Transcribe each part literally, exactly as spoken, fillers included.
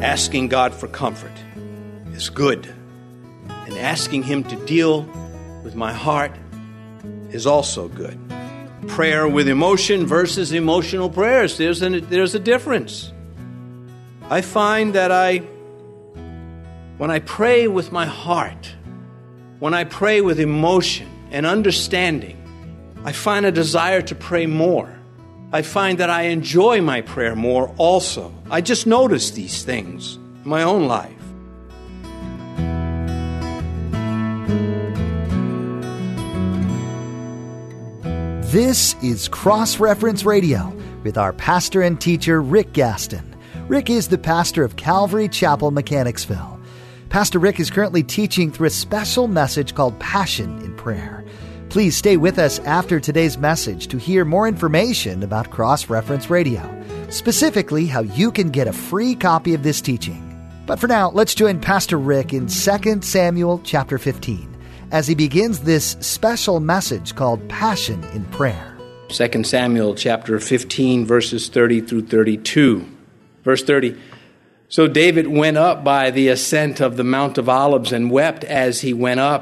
asking God for comfort is good. And asking Him to deal with my heart is also good. Prayer with emotion versus emotional prayers. There's a, there's a difference. I find that I, when I pray with my heart, when I pray with emotion and understanding, I find a desire to pray more. I find that I enjoy my prayer more also. I just notice these things in my own life. This is Cross-Reference Radio with our pastor and teacher, Rick Gaston. Rick is the pastor of Calvary Chapel, Mechanicsville. Pastor Rick is currently teaching through a special message called Passion in Prayer. Please stay with us after today's message to hear more information about Cross-Reference Radio, specifically how you can get a free copy of this teaching. But for now, let's join Pastor Rick in Second Samuel chapter fifteen. As he begins this special message called Passion in Prayer. Second Samuel chapter fifteen, verses thirty through thirty-two. Verse thirty, so David went up by the ascent of the Mount of Olives and wept as he went up,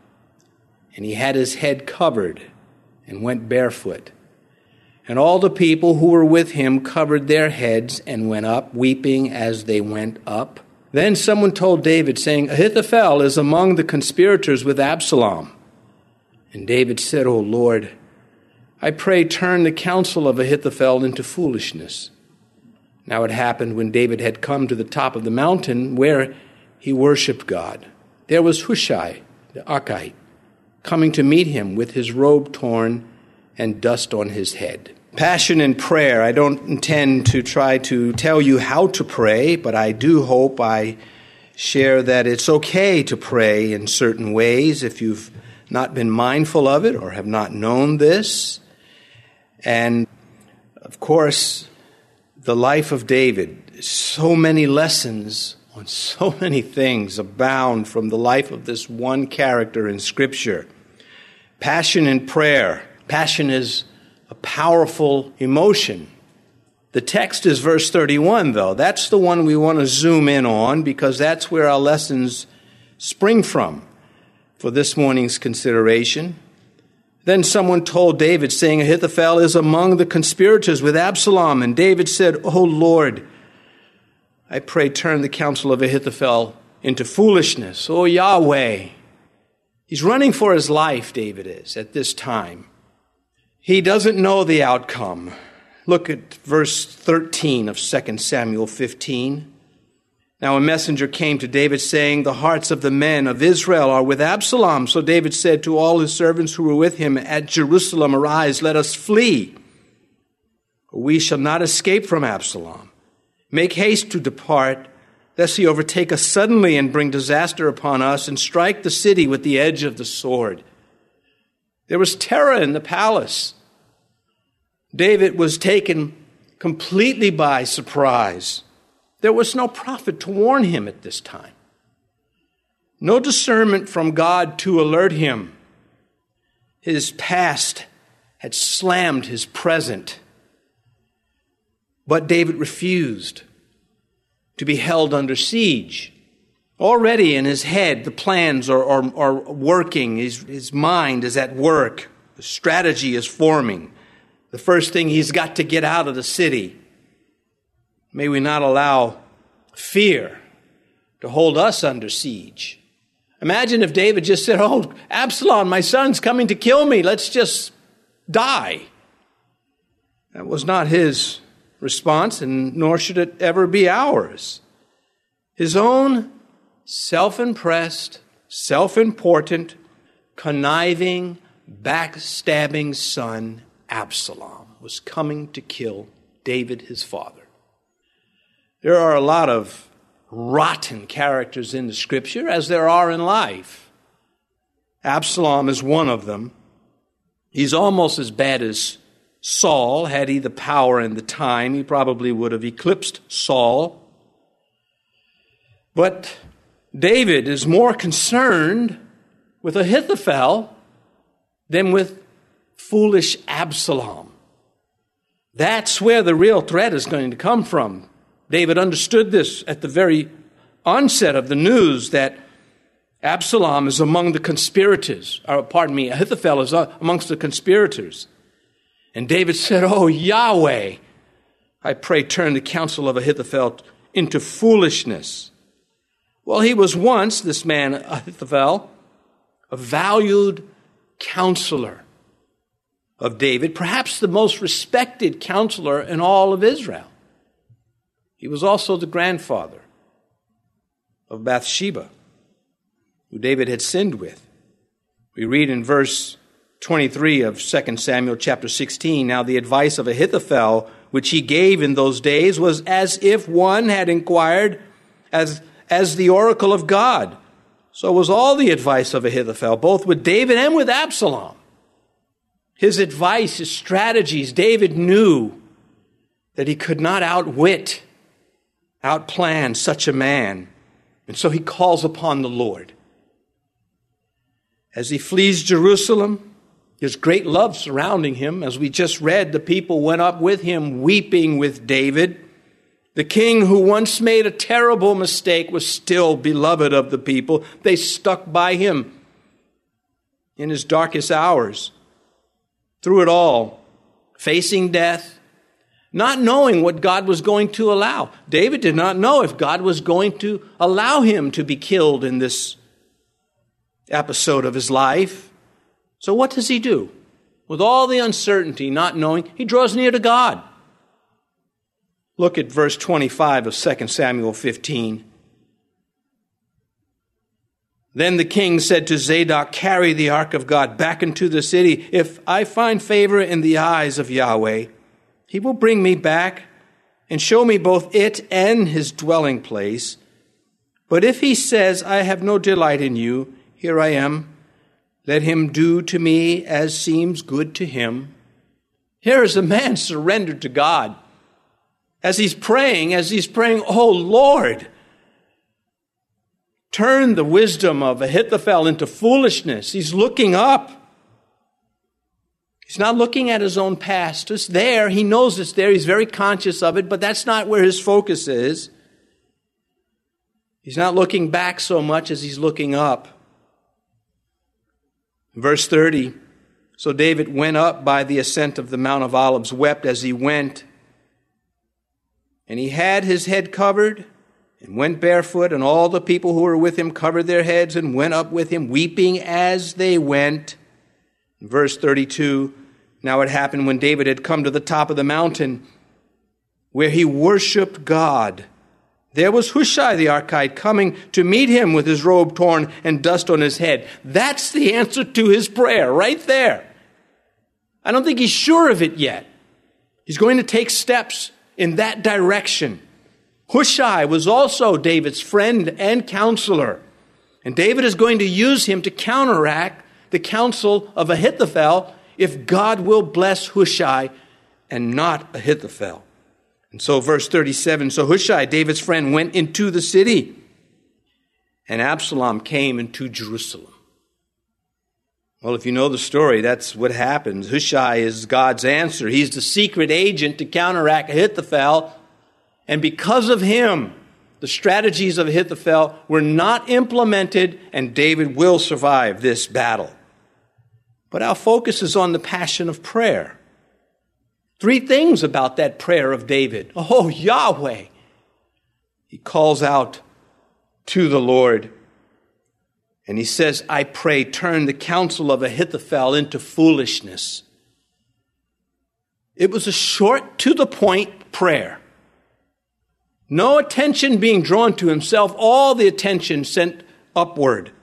and he had his head covered and went barefoot. And all the people who were with him covered their heads and went up, weeping as they went up. Then someone told David, saying, Ahithophel is among the conspirators with Absalom. And David said, O Lord, I pray turn the counsel of Ahithophel into foolishness. Now it happened when David had come to the top of the mountain where he worshipped God. There was Hushai, the Archite, coming to meet him with his robe torn and dust on his head. Passion in prayer. I don't intend to try to tell you how to pray, but I do hope I share that it's okay to pray in certain ways if you've not been mindful of it or have not known this. And, of course, the life of David, so many lessons on so many things abound from the life of this one character in Scripture. Passion in prayer. Passion is a powerful emotion. The text is verse thirty-one, though. That's the one we want to zoom in on because that's where our lessons spring from for this morning's consideration. Then someone told David, saying, Ahithophel is among the conspirators with Absalom. And David said, O Lord, I pray turn the counsel of Ahithophel into foolishness. O Yahweh. He's running for his life, David is, at this time. He doesn't know the outcome. Look at verse thirteen of Second Samuel fifteen. Now a messenger came to David saying, the hearts of the men of Israel are with Absalom. So David said to all his servants who were with him at Jerusalem, arise, let us flee. We shall not escape from Absalom. Make haste to depart, lest he overtake us suddenly and bring disaster upon us and strike the city with the edge of the sword. There was terror in the palace. David was taken completely by surprise. There was no prophet to warn him at this time. No discernment from God to alert him. His past had slammed his present. But David refused to be held under siege. Already in his head, the plans are, are, are working. His, his mind is at work. The strategy is forming. The first thing, he's got to get out of the city. May we not allow fear to hold us under siege. Imagine if David just said, oh, Absalom, my son's coming to kill me. Let's just die. That was not his response, and nor should it ever be ours. His own self-impressed, self-important, conniving, backstabbing son, Absalom, was coming to kill David, his father. There are a lot of rotten characters in the Scripture, as there are in life. Absalom is one of them. He's almost as bad as Saul. Had he the power and the time, he probably would have eclipsed Saul. But David is more concerned with Ahithophel than with foolish Absalom. That's where the real threat is going to come from. David understood this at the very onset of the news that Absalom is among the conspirators, or pardon me, Ahithophel is amongst the conspirators. And David said, "Oh, Yahweh, I pray turn the counsel of Ahithophel into foolishness." Well, he was once, this man Ahithophel, a valued counselor of David, perhaps the most respected counselor in all of Israel. He was also the grandfather of Bathsheba, who David had sinned with. We read in verse twenty-three of Second Samuel chapter sixteen, "Now the advice of Ahithophel, which he gave in those days, was as if one had inquired as, as the oracle of God. So was all the advice of Ahithophel, both with David and with Absalom." His advice, his strategies, David knew that he could not outwit, outplan such a man. And so he calls upon the Lord. As he flees Jerusalem, there's great love surrounding him. As we just read, the people went up with him, weeping with David. The king who once made a terrible mistake was still beloved of the people. They stuck by him in his darkest hours. Through it all, facing death, not knowing what God was going to allow. David did not know if God was going to allow him to be killed in this episode of his life. So what does he do? With all the uncertainty, not knowing, he draws near to God. Look at verse twenty-five of Second Samuel fifteen. Then the king said to Zadok, "Carry the ark of God back into the city. If I find favor in the eyes of Yahweh, he will bring me back and show me both it and his dwelling place. But if he says, I have no delight in you, here I am. Let him do to me as seems good to him." Here is a man surrendered to God. As he's praying, as he's praying, "Oh Lord, turn the wisdom of Ahithophel into foolishness." He's looking up. He's not looking at his own past. It's there. He knows it's there. He's very conscious of it, but that's not where his focus is. He's not looking back so much as he's looking up. Verse thirty, "So David went up by the ascent of the Mount of Olives, wept as he went. And he had his head covered and went barefoot, and all the people who were with him covered their heads and went up with him, weeping as they went." Verse thirty-two, "Now it happened when David had come to the top of the mountain where he worshiped God, there was Hushai the Archite coming to meet him with his robe torn and dust on his head." That's the answer to his prayer right there. I don't think he's sure of it yet. He's going to take steps in that direction. Hushai was also David's friend and counselor. And David is going to use him to counteract the counsel of Ahithophel if God will bless Hushai and not Ahithophel. And so verse thirty-seven, "So Hushai, David's friend, went into the city, and Absalom came into Jerusalem." Well, if you know the story, that's what happens. Hushai is God's answer. He's the secret agent to counteract Ahithophel. And because of him, the strategies of Ahithophel were not implemented, and David will survive this battle. But our focus is on the passion of prayer. Three things about that prayer of David. Oh, Yahweh. He calls out to the Lord. And he says, "I pray, turn the counsel of Ahithophel into foolishness." It was a short, to the point prayer. No attention being drawn to himself, all the attention sent upward.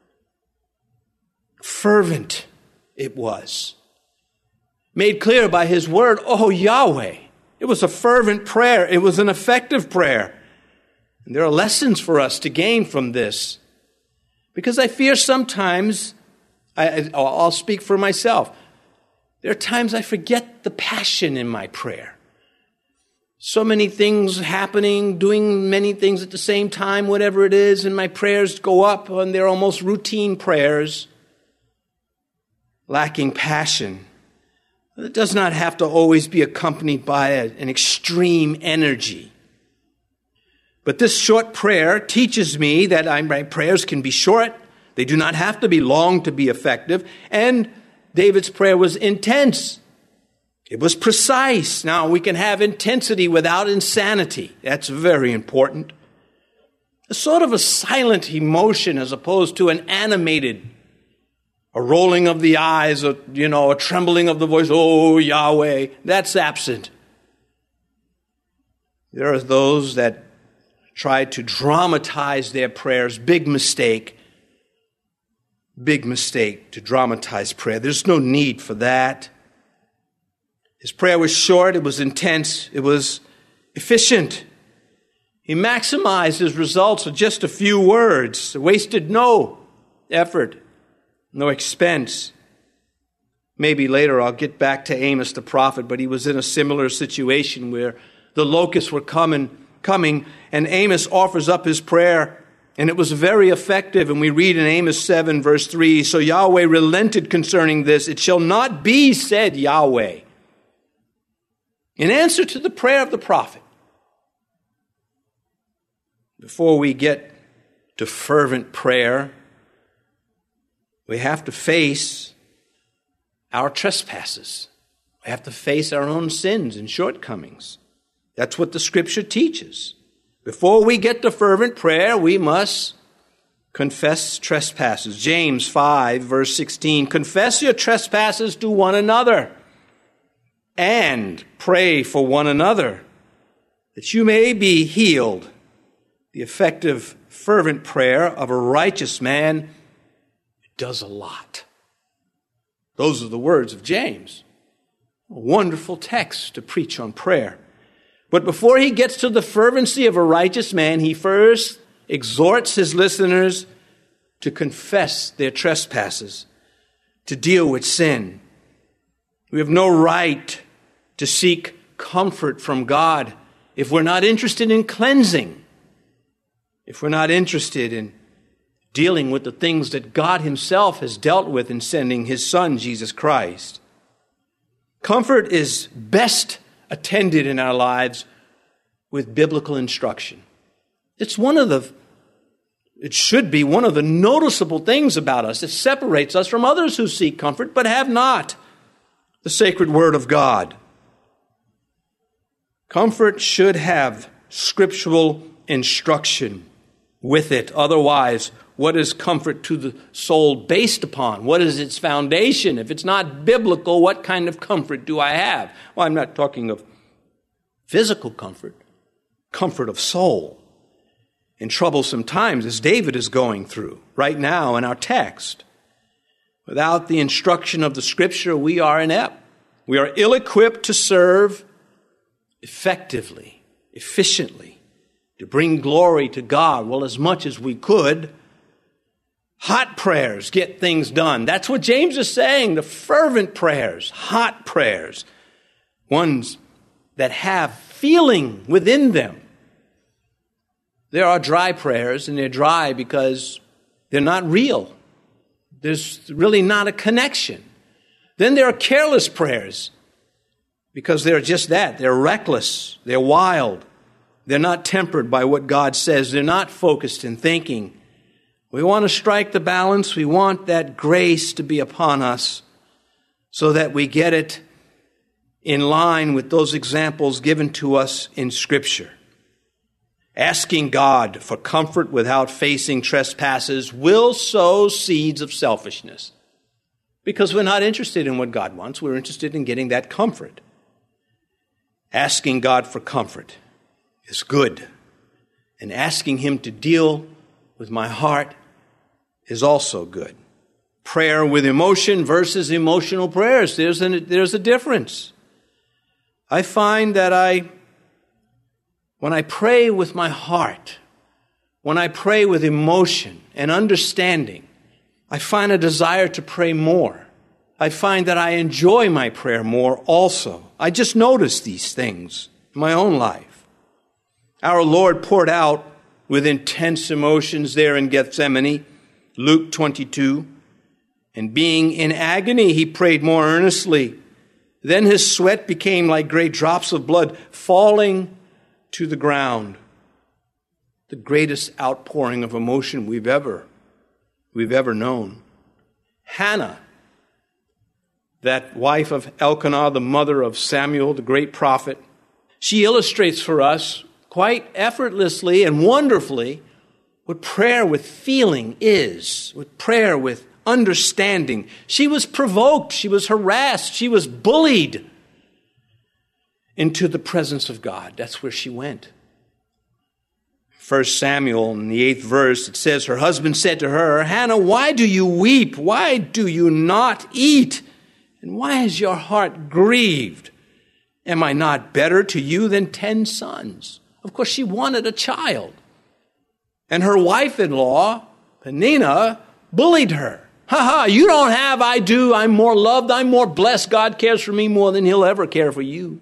Fervent it was. Made clear by his word, "Oh Yahweh." It was a fervent prayer. It was an effective prayer. And there are lessons for us to gain from this. Because I fear sometimes, I, I'll speak for myself, there are times I forget the passion in my prayer. So many things happening, doing many things at the same time, whatever it is, and my prayers go up, and they're almost routine prayers, lacking passion. It does not have to always be accompanied by a, an extreme energy. But this short prayer teaches me that my prayers can be short. They do not have to be long to be effective. And David's prayer was intense. It was precise. Now, we can have intensity without insanity. That's very important. A sort of a silent emotion as opposed to an animated, a rolling of the eyes, a, you know, a trembling of the voice, oh, Yahweh. That's absent. There are those that try to dramatize their prayers. Big mistake. Big mistake to dramatize prayer. There's no need for that. His prayer was short, it was intense, it was efficient. He maximized his results with just a few words, wasted no effort, no expense. Maybe later I'll get back to Amos the prophet, but he was in a similar situation where the locusts were coming, coming, and Amos offers up his prayer, and it was very effective. And we read in Amos seven, verse three, so Yahweh relented concerning this. It shall not be, said Yahweh. In answer to the prayer of the prophet, before we get to fervent prayer, we have to face our trespasses. We have to face our own sins and shortcomings. That's what the Scripture teaches. Before we get to fervent prayer, we must confess trespasses. James five, verse sixteen, confess your trespasses to one another and pray for one another that you may be healed. The effective, fervent prayer of a righteous man does a lot. Those are the words of James. A wonderful text to preach on prayer. But before he gets to the fervency of a righteous man, he first exhorts his listeners to confess their trespasses, to deal with sin. We have no right to seek comfort from God if we're not interested in cleansing, if we're not interested in dealing with the things that God himself has dealt with in sending his Son, Jesus Christ. Comfort is best attended in our lives with biblical instruction. It's one of the, it should be one of the noticeable things about us that separates us from others who seek comfort but have not the sacred word of God. Comfort should have scriptural instruction with it. Otherwise, what is comfort to the soul based upon? What is its foundation? If it's not biblical, what kind of comfort do I have? Well, I'm not talking of physical comfort, comfort of soul in troublesome times, as David is going through right now in our text. Without the instruction of the Scripture, we are inept. We are ill-equipped to serve effectively, efficiently, to bring glory to God, well, as much as we could. Hot prayers get things done. That's what James is saying. The fervent prayers, hot prayers, ones that have feeling within them. There are dry prayers, and they're dry because they're not real. There's really not a connection. Then there are careless prayers because they're just that. They're reckless. They're wild. They're not tempered by what God says. They're not focused in thinking. We want to strike the balance. We want that grace to be upon us so that we get it in line with those examples given to us in Scripture. Asking God for comfort without facing trespasses will sow seeds of selfishness because we're not interested in what God wants. We're interested in getting that comfort. Asking God for comfort is good, and asking him to deal with my heart is also good. Prayer with emotion versus emotional prayers. There's a, there's a difference. I find that I, when I pray with my heart, when I pray with emotion and understanding, I find a desire to pray more. I find that I enjoy my prayer more also. I just notice these things in my own life. Our Lord poured out with intense emotions there in Gethsemane, Luke twenty-two. And being in agony, he prayed more earnestly. Then his sweat became like great drops of blood falling to the ground. the greatest outpouring of emotion we've ever, we've ever known. Hannah, that wife of Elkanah, the mother of Samuel, the great prophet, she illustrates for us quite effortlessly and wonderfully what prayer with feeling is, what prayer with understanding. She was provoked, she was harassed, she was bullied into the presence of God. That's where she went. First Samuel, in the eighth verse, it says, her husband said to her, Hannah, why do you weep? Why do you not eat? And why is your heart grieved? Am I not better to you than ten sons? Of course, she wanted a child. And her wife-in-law, Peninnah, bullied her. Ha ha, you don't have, I do. I'm more loved. I'm more blessed. God cares for me more than he'll ever care for you.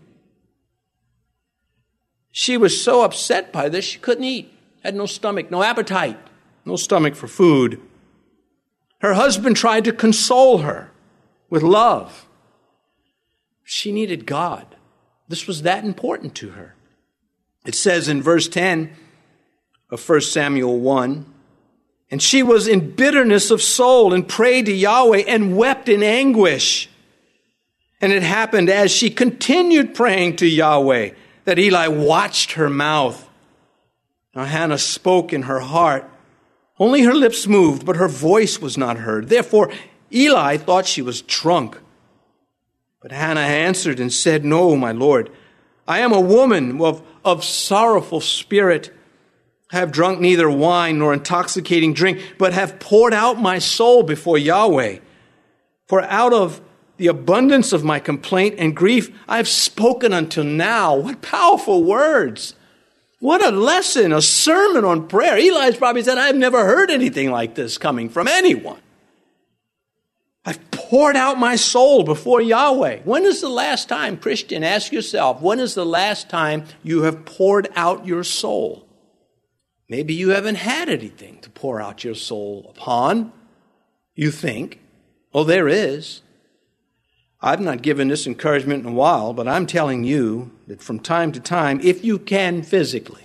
She was so upset by this, she couldn't eat. Had no stomach, no appetite, no stomach for food. Her husband tried to console her with love. She needed God. This was that important to her. It says in verse ten of First Samuel one, and she was in bitterness of soul and prayed to Yahweh and wept in anguish. And it happened as she continued praying to Yahweh that Eli watched her mouth. Now Hannah spoke in her heart. Only her lips moved, but her voice was not heard. Therefore Eli thought she was drunk. But Hannah answered and said, no, my Lord, I am a woman of, of sorrowful spirit. I have drunk neither wine nor intoxicating drink, but have poured out my soul before Yahweh. For out of the abundance of my complaint and grief, I have spoken until now. What powerful words. What a lesson, a sermon on prayer. Eli's probably said, I've never heard anything like this coming from anyone. I've poured out my soul before Yahweh. When is the last time, Christian, ask yourself, when is the last time you have poured out your soul? Maybe you haven't had anything to pour out your soul upon. You think, oh, there is. I've not given this encouragement in a while, but I'm telling you that from time to time, if you can physically,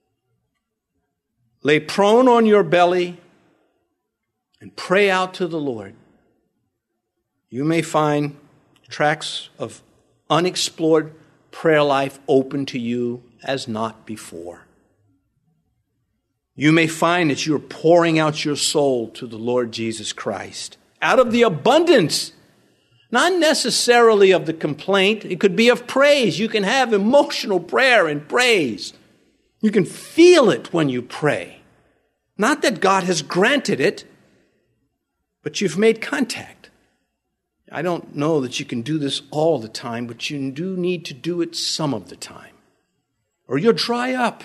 lay prone on your belly and pray out to the Lord. You may find tracts of unexplored prayer life open to you as not before. You may find that you're pouring out your soul to the Lord Jesus Christ out of the abundance, not necessarily of the complaint. It could be of praise. You can have emotional prayer and praise. You can feel it when you pray. Not that God has granted it, but you've made contact. I don't know that you can do this all the time, but you do need to do it some of the time, or you'll dry up.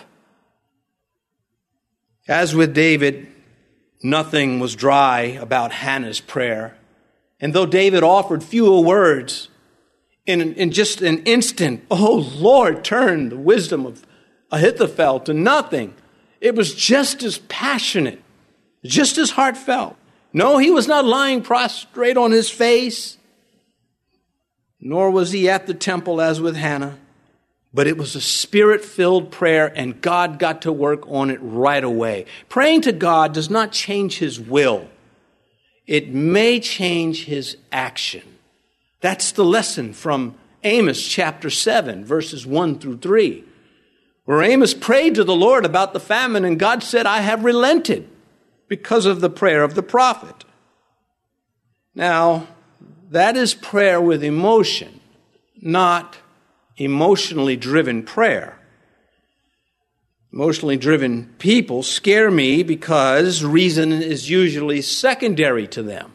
As with David, nothing was dry about Hannah's prayer. And though David offered fewer words, in, in just an instant, oh Lord, turn the wisdom of Ahithophel to nothing. It was just as passionate, just as heartfelt. No, he was not lying prostrate on his face, nor was he at the temple as with Hannah. But it was a spirit-filled prayer, and God got to work on it right away. Praying to God does not change his will. It may change his action. That's the lesson from Amos chapter seven, verses one through three, where Amos prayed to the Lord about the famine, and God said, I have relented because of the prayer of the prophet. Now, that is prayer with emotion, not emotionally driven prayer. Emotionally driven people scare me because reason is usually secondary to them.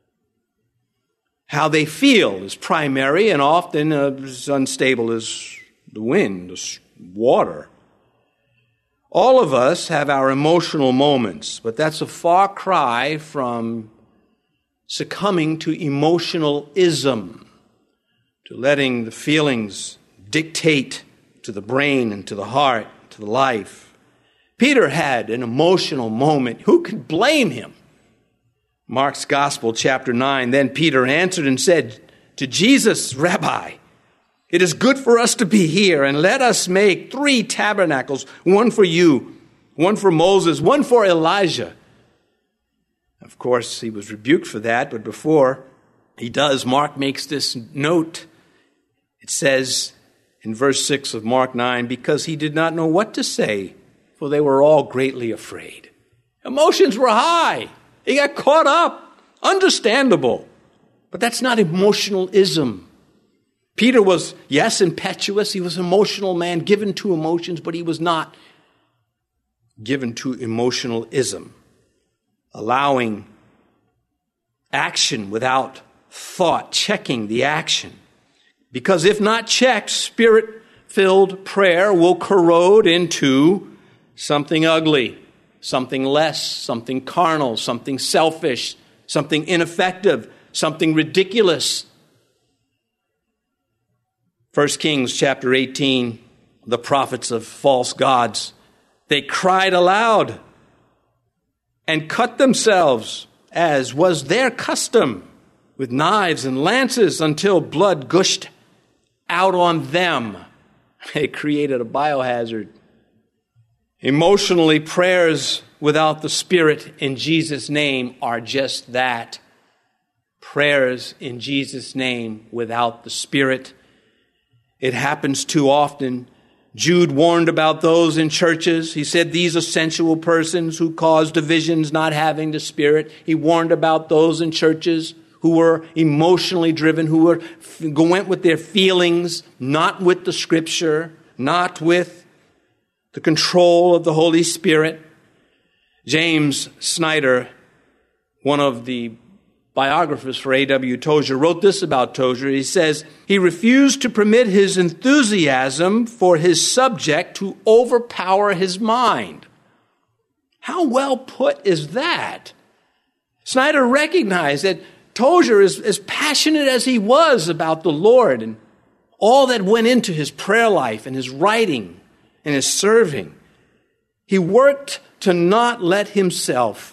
How they feel is primary and often as unstable as the wind, the water. All of us have our emotional moments, but that's a far cry from succumbing to emotionalism, to letting the feelings dictate to the brain and to the heart, to the life. Peter had an emotional moment. Who could blame him? Mark's Gospel, chapter nine, then Peter answered and said to Jesus, Rabbi, it is good for us to be here, and let us make three tabernacles, one for you, one for Moses, one for Elijah. Of course, he was rebuked for that, but before he does, Mark makes this note. It says in verse six of Mark nine, because he did not know what to say, for they were all greatly afraid. Emotions were high. He got caught up. Understandable. But that's not emotionalism. Peter was, yes, impetuous. He was an emotional man, given to emotions, but he was not given to emotionalism, allowing action without thought, checking the action. Because if not checked, spirit-filled prayer will corrode into something ugly, something less, something carnal, something selfish, something ineffective, something ridiculous. First Kings chapter eighteen, the prophets of false gods, they cried aloud and cut themselves, as was their custom, with knives and lances until blood gushed out on them. They created a biohazard. Emotionally, prayers without the Spirit in Jesus' name are just that. Prayers in Jesus' name without the Spirit. It happens too often. Jude warned about those in churches. He said these are sensual persons who cause divisions, not having the Spirit. He warned about those in churches who were emotionally driven, who were went with their feelings, not with the Scripture, not with the control of the Holy Spirit. James Snyder, one of the biographers for A W Tozer, wrote this about Tozer. He says, he refused to permit his enthusiasm for his subject to overpower his mind. How well put is that? Snyder recognized that Tozer, is as passionate as he was about the Lord and all that went into his prayer life and his writing and his serving, he worked to not let himself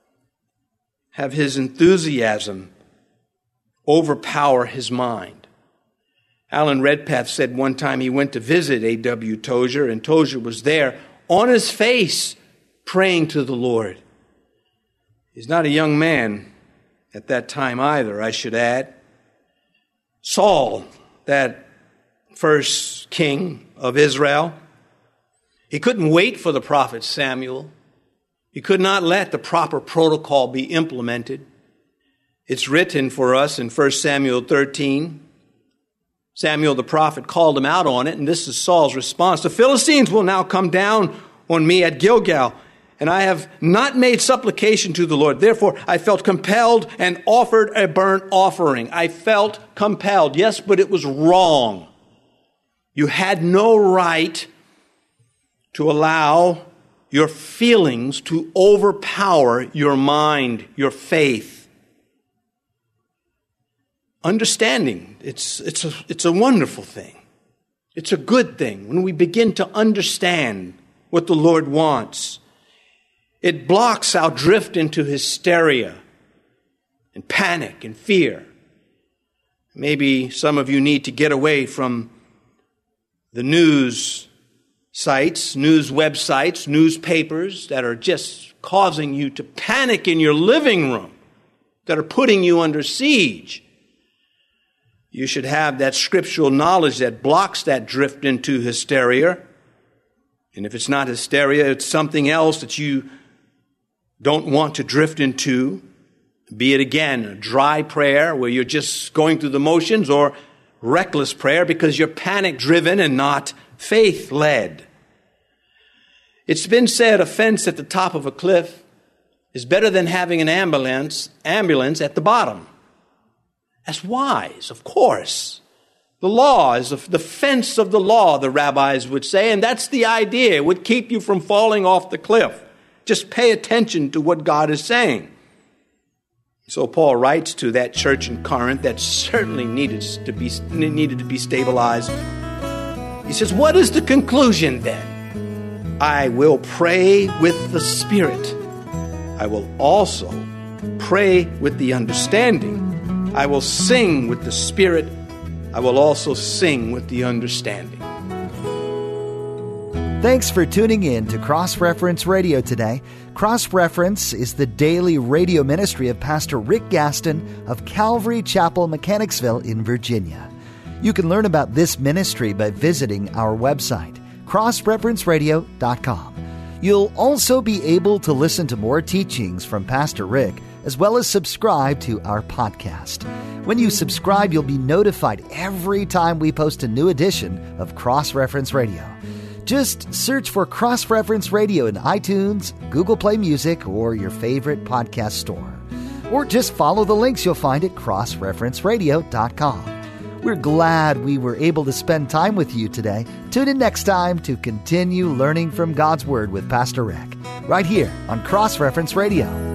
have his enthusiasm overpower his mind. Alan Redpath said one time he went to visit A W Tozer, and Tozer was there on his face praying to the Lord. He's not a young man at that time either, I should add. Saul, that first king of Israel, he couldn't wait for the prophet Samuel. He could not let the proper protocol be implemented. It's written for us in First Samuel thirteen. Samuel the prophet called him out on it, and this is Saul's response. The Philistines will now come down on me at Gilgal, and I have not made supplication to the Lord. Therefore, I felt compelled and offered a burnt offering. I felt compelled. Yes, but it was wrong. You had no right to allow your feelings to overpower your mind, your faith. Understanding, it's, it's, a, it's a wonderful thing. It's a good thing when we begin to understand what the Lord wants. It blocks our drift into hysteria and panic and fear. Maybe some of you need to get away from the news sites, news websites, newspapers that are just causing you to panic in your living room, that are putting you under siege. You should have that scriptural knowledge that blocks that drift into hysteria. And if it's not hysteria, it's something else that you don't want to drift into, be it again a dry prayer where you're just going through the motions, or reckless prayer because you're panic-driven and not faith-led. It's been said a fence at the top of a cliff is better than having an ambulance, ambulance at the bottom. That's wise, of course. The law is the fence of the law, the rabbis would say, and that's the idea. It would keep you from falling off the cliff. Just pay attention to what God is saying. So Paul writes to that church in Corinth that certainly needed to be needed to be stabilized. He says, what is the conclusion then? I will pray with the Spirit. I will also pray with the understanding. I will sing with the Spirit. I will also sing with the understanding. Thanks for tuning in to Cross Reference Radio today. Cross Reference is the daily radio ministry of Pastor Rick Gaston of Calvary Chapel, Mechanicsville in Virginia. You can learn about this ministry by visiting our website, cross reference radio dot com. You'll also be able to listen to more teachings from Pastor Rick, as well as subscribe to our podcast. When you subscribe, you'll be notified every time we post a new edition of Cross Reference Radio. Just search for Cross Reference Radio in iTunes, Google Play Music, or your favorite podcast store. Or just follow the links you'll find at cross reference radio dot com. We're glad we were able to spend time with you today. Tune in next time to continue learning from God's Word with Pastor Rick, right here on Cross Reference Radio.